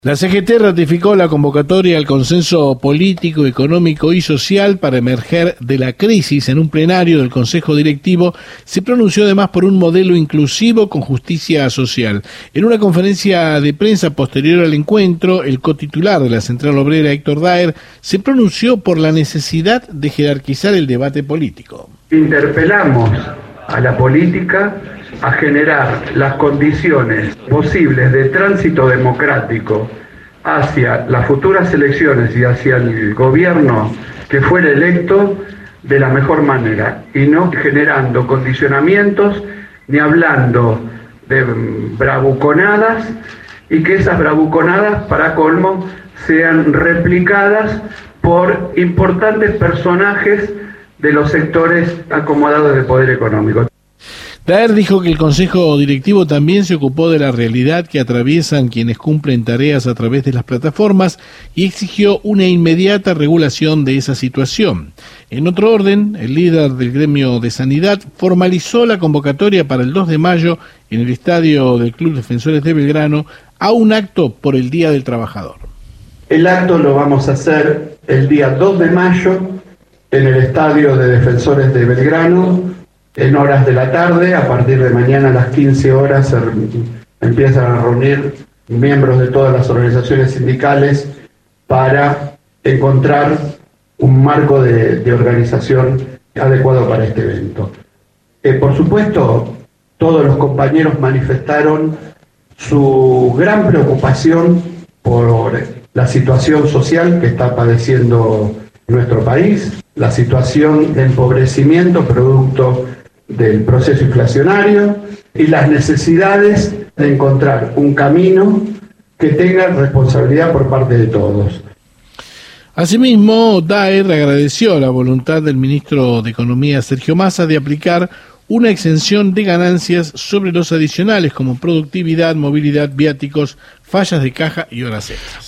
La CGT ratificó la convocatoria al consenso político, económico y social para emerger de la crisis. En un plenario del Consejo Directivo se pronunció además por un modelo inclusivo con justicia social. En una conferencia de prensa posterior al encuentro, el cotitular de la Central Obrera, Héctor Daer, se pronunció por la necesidad de jerarquizar el debate político. Interpelamos a la política a generar las condiciones posibles de tránsito democrático hacia las futuras elecciones y hacia el gobierno que fuera electo de la mejor manera, y no generando condicionamientos ni hablando de bravuconadas, y que esas bravuconadas, para colmo, sean replicadas por importantes personajes de los sectores acomodados de poder económico. Daer dijo que el Consejo Directivo también se ocupó de la realidad que atraviesan quienes cumplen tareas a través de las plataformas y exigió una inmediata regulación de esa situación. En otro orden, el líder del gremio de Sanidad formalizó la convocatoria para el 2 de mayo en el estadio del Club Defensores de Belgrano a un acto por el Día del Trabajador. El acto lo vamos a hacer el día 2 de mayo en el estadio de Defensores de Belgrano, en horas de la tarde. A partir de mañana a las 15 horas se empiezan a reunir miembros de todas las organizaciones sindicales para encontrar un marco de organización adecuado para este evento. Por supuesto, todos los compañeros manifestaron su gran preocupación por la situación social que está padeciendo nuestro país, la situación de empobrecimiento producto del proceso inflacionario y las necesidades de encontrar un camino que tenga responsabilidad por parte de todos. Asimismo, Daer agradeció la voluntad del ministro de Economía, Sergio Massa, de aplicar una exención de ganancias sobre los adicionales como productividad, movilidad, viáticos, fallas de caja y horas extras.